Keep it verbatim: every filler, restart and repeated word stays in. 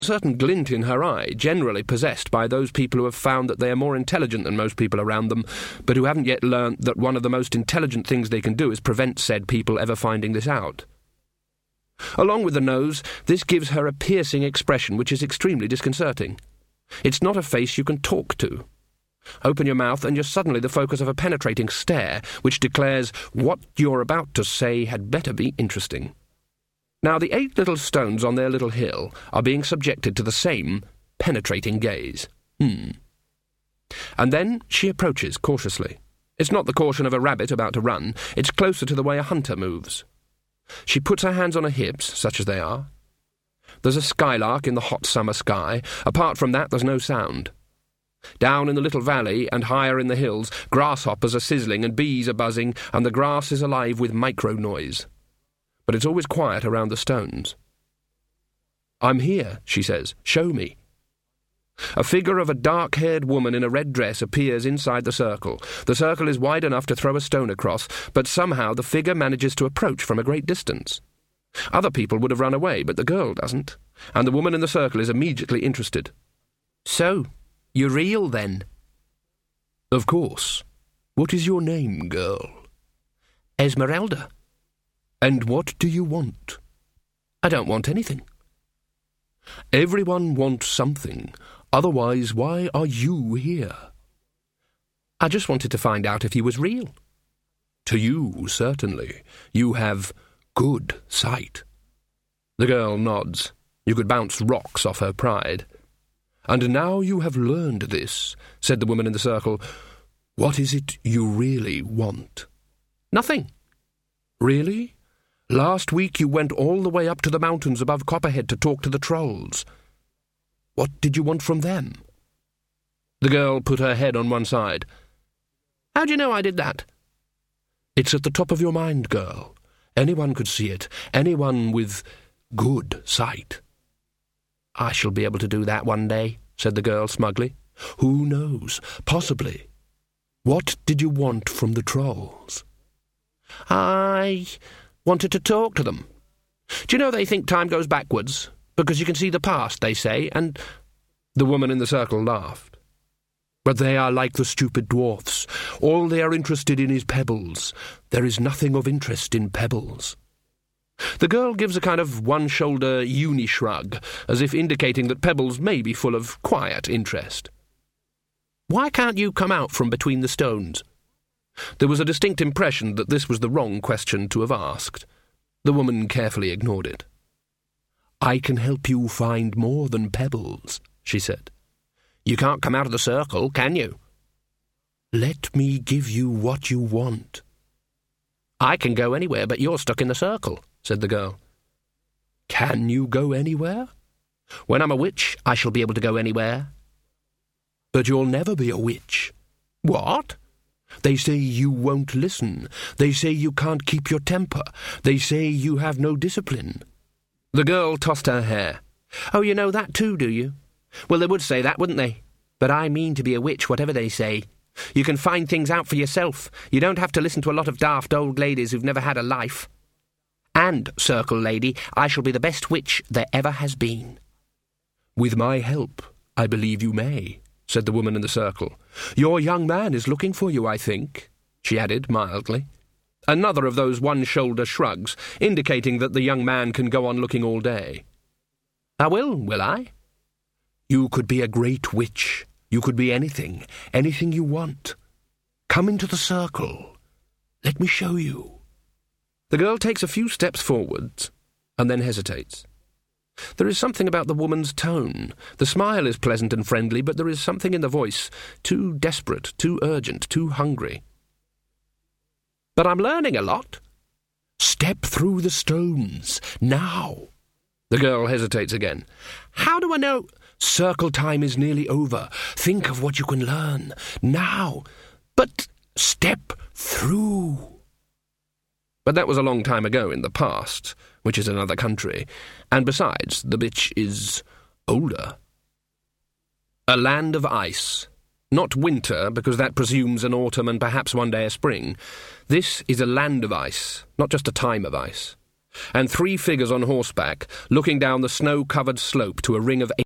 certain glint in her eye, generally possessed by those people who have found that they are more intelligent than most people around them, but who haven't yet learnt that one of the most intelligent things they can do is prevent said people ever finding this out. Along with the nose, this gives her a piercing expression which is extremely disconcerting. It's not a face you can talk to. Open your mouth and you're suddenly the focus of a penetrating stare which declares what you're about to say had better be interesting. Now the eight little stones on their little hill are being subjected to the same penetrating gaze. Hmm. And then she approaches cautiously. It's not the caution of a rabbit about to run, it's closer to the way a hunter moves. She puts her hands on her hips, such as they are. There's a skylark in the hot summer sky. Apart from that, there's no sound. Down in the little valley and higher in the hills, grasshoppers are sizzling and bees are buzzing, and the grass is alive with micro-noise. But it's always quiet around the stones. "I'm here," she says. "Show me." A figure of a dark-haired woman in a red dress appears inside the circle. The circle is wide enough to throw a stone across, but somehow the figure manages to approach from a great distance. Other people would have run away, but the girl doesn't, and the woman in the circle is immediately interested. "So, you're real, then?" "Of course. What is your name, girl?" "Esmeralda." "And what do you want?" "I don't want anything." "Everyone wants something. Otherwise, why are you here?" "I just wanted to find out if you was real." "To you, certainly. You have good sight." The girl nods. You could bounce rocks off her pride. "And now you have learned this," said the woman in the circle, "what is it you really want?" "Nothing." "Really? Last week you went all the way up to the mountains above Copperhead to talk to the trolls. What did you want from them?" The girl put her head on one side. "How do you know I did that?" "It's at the top of your mind, girl. Anyone could see it. Anyone with good sight." "I shall be able to do that one day," said the girl smugly. "Who knows? Possibly. What did you want from the trolls?" "I wanted to talk to them. Do you know they think time goes backwards? Because you can see the past, they say, and—" The woman in the circle laughed. "But they are like the stupid dwarfs. All they are interested in is pebbles. There is nothing of interest in pebbles." The girl gives a kind of one-shoulder uni-shrug, as if indicating that pebbles may be full of quiet interest. "Why can't you come out from between the stones?" There was a distinct impression that this was the wrong question to have asked. The woman carefully ignored it. "I can help you find more than pebbles," she said. "You can't come out of the circle, can you?" "Let me give you what you want." "I can go anywhere, but you're stuck in the circle," said the girl. "Can you go anywhere?" "When I'm a witch, I shall be able to go anywhere." "But you'll never be a witch." "What?" "They say you won't listen. They say you can't keep your temper. They say you have no discipline." The girl tossed her hair. "Oh, you know that too, do you? Well, they would say that, wouldn't they? But I mean to be a witch, whatever they say. You can find things out for yourself. You don't have to listen to a lot of daft old ladies who've never had a life. And, Circle Lady, I shall be the best witch there ever has been." "With my help, I believe you may," said the woman in the circle. "Your young man is looking for you, I think," she added mildly. Another of those one-shoulder shrugs, indicating that the young man can go on looking all day. "I will, will I?" "You could be a great witch. You could be anything, anything you want. Come into the circle. Let me show you." The girl takes a few steps forwards, and then hesitates. There is something about the woman's tone. The smile is pleasant and friendly, but there is something in the voice too desperate, too urgent, too hungry. "But I'm learning a lot." "Step through the stones, now." The girl hesitates again. "How do I know—" "Circle time is nearly over. Think of what you can learn. Now." "But—" "Step through." But that was a long time ago in the past, which is another country, and besides, the bitch is older. A land of ice. Not winter, because that presumes an autumn and perhaps one day a spring. This is a land of ice, not just a time of ice. and three figures on horseback, looking down the snow-covered slope to a ring of